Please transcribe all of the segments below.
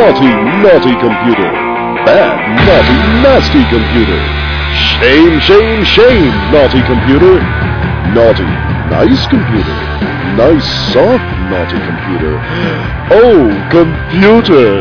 naughty, naughty computer. Bad, naughty, nasty computer. Shame, shame, shame, naughty computer. Naughty, nice computer. Nice, soft, naughty computer. Oh, computer.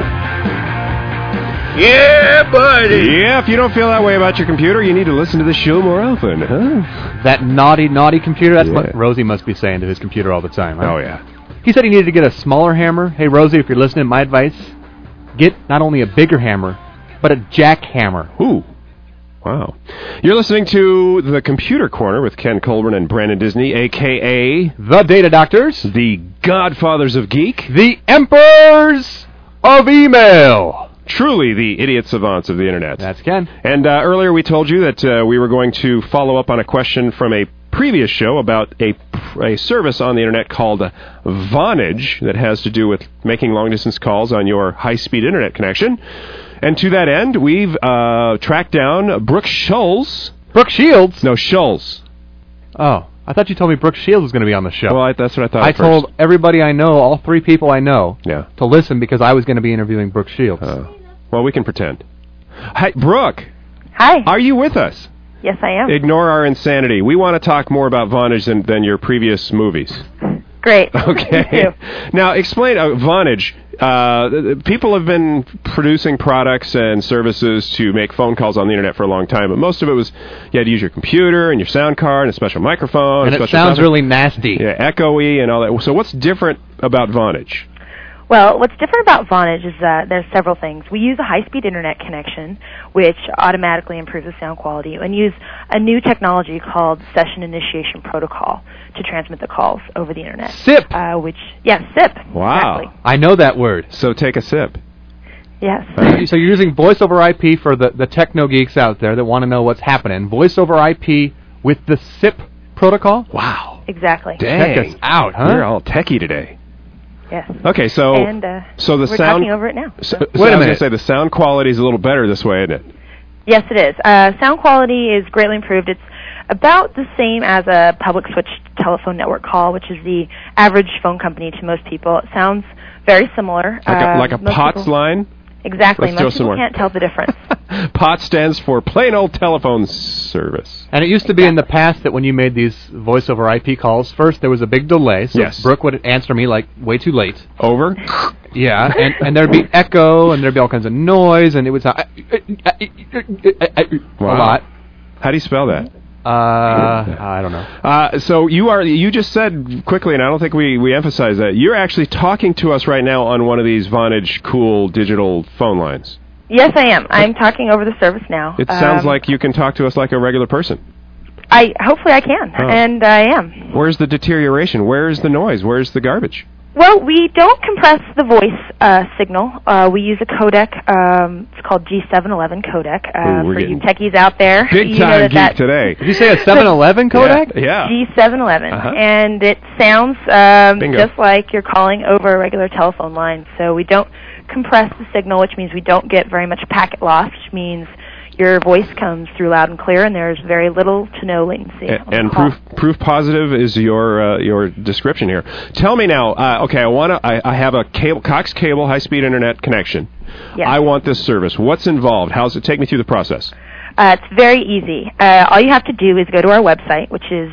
Yeah, buddy. Yeah, if you don't feel that way about your computer, you need to listen to the show more often, huh? That naughty, naughty computer, that's what Rosie must be saying to his computer all the time, huh? Oh, yeah. He said he needed to get a smaller hammer. Hey, Rosie, if you're listening, my advice, get not only a bigger hammer, but a jackhammer. Ooh. Wow. You're listening to The Computer Corner with Ken Colburn and Brandon Disney, a.k.a. The Data Doctors. The Godfathers of Geek. The Emperors of Email. Truly the idiot savants of the Internet. That's Ken. And earlier we told you that we were going to follow up on a question from a previous show about a service on the Internet called Vonage that has to do with making long-distance calls on your high-speed Internet connection. And to that end, we've tracked down Brooke Schulz. Brooke Shields? No, Schulz. Oh, I thought you told me Brooke Shields was going to be on the show. Well, that's what I thought I at first. told everybody I know, all three people I know, to listen because I was going to be interviewing Brooke Shields. Well, we can pretend. Hi, Brooke. Hi. Are you with us? Yes, I am. Ignore our insanity. We want to talk more about Vonage than your previous movies. Great. Okay. Now, explain Vonage. People have been producing products and services to make phone calls on the Internet for a long time, but most of it was you had to use your computer and your sound card and a special microphone. And it sounds really nasty. Yeah, echoey and all that. So what's different about Vonage? Well, what's different about Vonage is that there's several things. We use a high-speed Internet connection, which automatically improves the sound quality, and use a new technology called Session Initiation Protocol to transmit the calls over the Internet. SIP! SIP. Wow. Exactly. I know that word. So take a sip. Yes. So you're using voice over IP for the techno geeks out there that want to know what's happening. Voice over IP with the SIP protocol? Wow. Exactly. Dang. Check us out, huh? We're all techie today. Yes. Okay, so so the we're sound. talking over it now. So, Wait a I was minute. going to say the sound quality is a little better this way, isn't it? Yes, it is. Sound quality is greatly improved. It's about the same as a public switch telephone network call, which is the average phone company to most people. It sounds very similar. Like a POTS line? Exactly. Let's throw Most some people more. can't tell the difference. POTS stands for plain old telephone service. And it used to be in the past that when you made these voice over IP calls, first there was a big delay, so Yes. Brooke would answer me like way too late. Over? Yeah, and there'd be echo, and there'd be all kinds of noise, and it would sound a lot. How do you spell that? I don't know. So you just said quickly, and I don't think we emphasized that, you're actually talking to us right now on one of these Vonage cool digital phone lines. Yes, I am. I'm talking over the service now. It sounds like you can talk to us like a regular person. Hopefully I can, and I am. Where's the deterioration? Where's the noise? Where's the garbage? Well, we don't compress the voice signal. We use a codec. It's called G711 codec. For you techies out there. Big time geek today. Did you say a 711 codec? Yeah. G711. And it sounds just like you're calling over a regular telephone line. So we don't compress the signal, which means we don't get very much packet loss, which means your voice comes through loud and clear, and there's very little to no latency. And proof positive is your description here. Tell me now. Okay, I have a Cox Cable high-speed internet connection. Yes. I want this service. What's involved? How's it? Take me through the process. It's very easy. All you have to do is go to our website, which is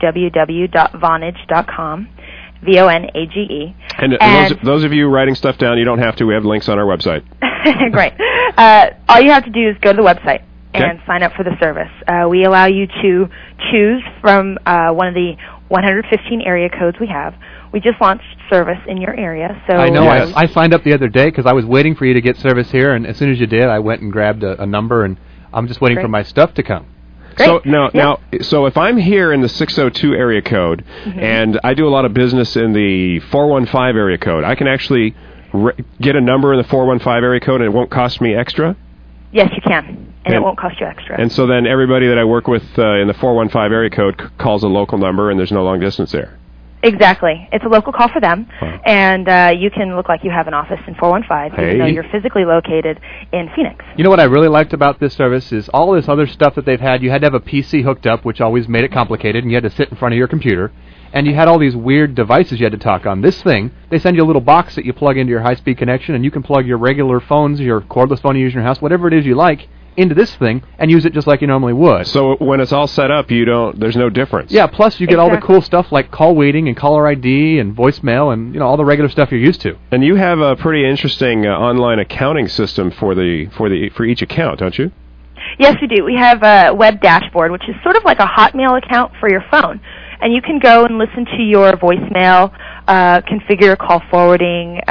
www.vonage.com. VONAGE. And those of you writing stuff down, you don't have to. We have links on our website. Great. All you have to do is go to the website and sign up for the service. We allow you to choose from one of the 115 area codes we have. We just launched service in your area. So I know. I signed up the other day because I was waiting for you to get service here, and as soon as you did, I went and grabbed a number, and I'm just waiting for my stuff to come. Great. So so if I'm here in the 602 area code, and I do a lot of business in the 415 area code, I can actually get a number in the 415 area code, and it won't cost me extra? Yes, you can, and it won't cost you extra. And so then everybody that I work with in the 415 area code calls a local number, and there's no long distance there. Exactly. It's a local call for them, and you can look like you have an office in 415, even though you're physically located in Phoenix. You know what I really liked about this service is all this other stuff that they've had. You had to have a PC hooked up, which always made it complicated, and you had to sit in front of your computer. and you had all these weird devices you had to talk on. This thing, they send you a little box that you plug into your high-speed connection, and you can plug your regular phones, your cordless phone you use in your house, whatever it is you like, into this thing and use it just like you normally would. So when it's all set up, there's no difference. Yeah, plus you get all the cool stuff like call waiting and caller ID and voicemail and all the regular stuff you're used to. And you have a pretty interesting online accounting system for each account, don't you? Yes, we do. We have a web dashboard, which is sort of like a Hotmail account for your phone. And you can go and listen to your voicemail, configure call forwarding.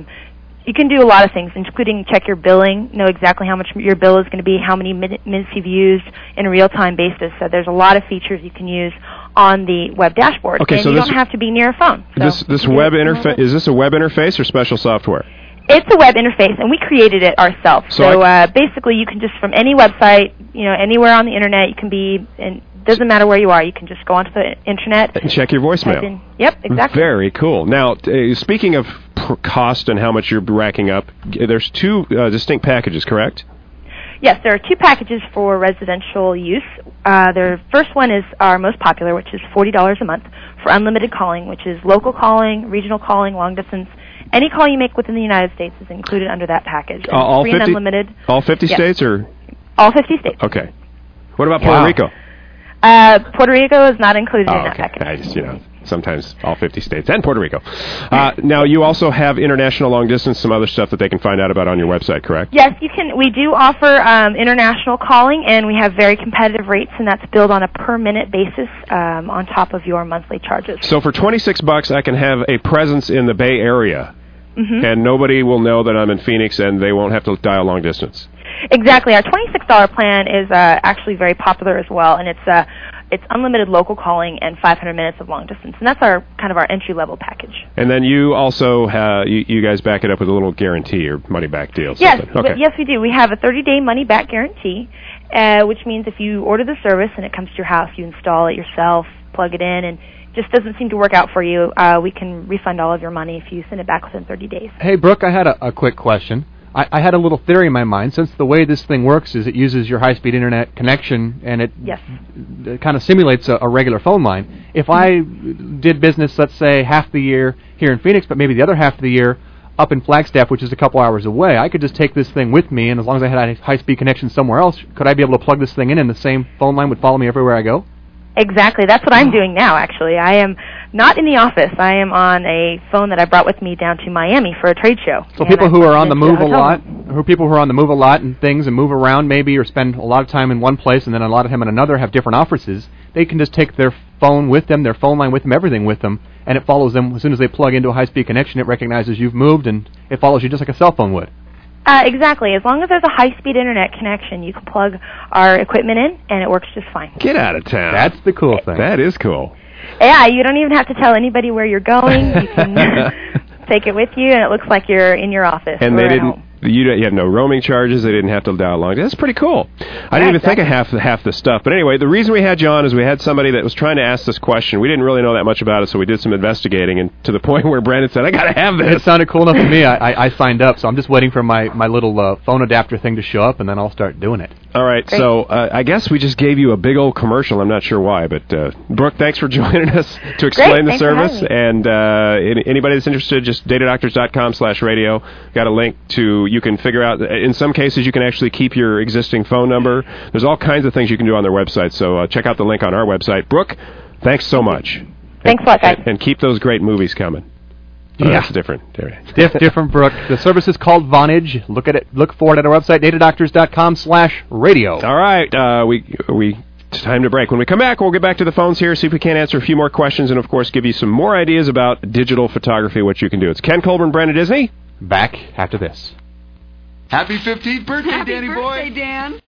You can do a lot of things, including check your billing, know exactly how much your bill is going to be, how many minutes you've used in a real-time basis. So there's a lot of features you can use on the web dashboard. Okay, and so you don't have to be near a phone. So this web interface, is this a web interface or special software? It's a web interface, and we created it ourselves. So basically, you can just, from any website, anywhere on the Internet, you can be, and doesn't matter where you are, you can just go onto the Internet. And check your voicemail. Yep, exactly. Very cool. Now, speaking of cost and how much you're racking up, there's two distinct packages, correct? Yes, there are two packages for residential use. The first one is our most popular, which is $40 a month for unlimited calling, which is local calling, regional calling, long distance. Any call you make within the United States is included under that package. All free 50? And unlimited. All 50 states, or? All 50 states. Okay. What about Puerto Rico? Puerto Rico is not included in that package. I just, sometimes all 50 states and Puerto Rico. Now, you also have international long distance, some other stuff that they can find out about on your website, correct? Yes, you can. We do offer international calling, and we have very competitive rates, and that's billed on a per-minute basis on top of your monthly charges. So for $26, I can have a presence in the Bay Area, and nobody will know that I'm in Phoenix, and they won't have to dial long distance. Exactly. Our $26 plan is actually very popular as well, and it's unlimited local calling and 500 minutes of long distance, and that's our entry-level package. And then you also you guys back it up with a little guarantee or money-back deal. Yes, okay. Yes, we do. We have a 30-day money-back guarantee, which means if you order the service and it comes to your house, you install it yourself, plug it in, and just doesn't seem to work out for you, we can refund all of your money if you send it back within 30 days. Hey, Brooke, I had a quick question. I had a little theory in my mind. Since the way this thing works is it uses your high-speed Internet connection, and it kind of simulates a regular phone line. If I did business, let's say, half the year here in Phoenix, but maybe the other half of the year up in Flagstaff, which is a couple hours away, I could just take this thing with me, and as long as I had a high-speed connection somewhere else, could I be able to plug this thing in, and the same phone line would follow me everywhere I go? Exactly. That's what I'm doing now, actually. I am not in the office. I am on a phone that I brought with me down to Miami for a trade show. So people who are on the move a lot, and things and move around maybe, or spend a lot of time in one place and then a lot of time in another, have different offices, they can just take their phone with them, their phone line with them, everything with them, and it follows them. As soon as they plug into a high-speed connection, it recognizes you've moved, and it follows you just like a cell phone would. Exactly. As long as there's a high-speed Internet connection, you can plug our equipment in, and it works just fine. Get out of town. That's the cool thing. That is cool. Yeah, you don't even have to tell anybody where you're going. You can take it with you, and it looks like you're in your office. And they didn't. You have no roaming charges. They didn't have to dial long. That's pretty cool. I didn't even think of half the stuff. But anyway, the reason we had you on is we had somebody that was trying to ask this question. We didn't really know that much about it, so we did some investigating, and to the point where Brandon said, I got to have this. It sounded cool enough to me. I signed up, so I'm just waiting for my little phone adapter thing to show up, and then I'll start doing it. All right, great. So I guess we just gave you a big old commercial. I'm not sure why, but Brooke, thanks for joining us to explain the service. And anybody that's interested, just datadoctors.com/radio. Got a link to, you can figure out, in some cases you can actually keep your existing phone number. There's all kinds of things you can do on their website, so check out the link on our website. Brooke, thanks so much. Thanks a lot, guys. And keep those great movies coming. Yeah. That's different. Different, Brooke. The service is called Vonage. Look at it. Look for it at our website, datadoctors.com/radio. All right. It's time to break. When we come back, we'll get back to the phones here, see if we can't answer a few more questions, and, of course, give you some more ideas about digital photography, what you can do. It's Ken Colburn, Brandon Disney. Back after this. Happy 15th birthday, Happy Danny birthday, boy. Dan.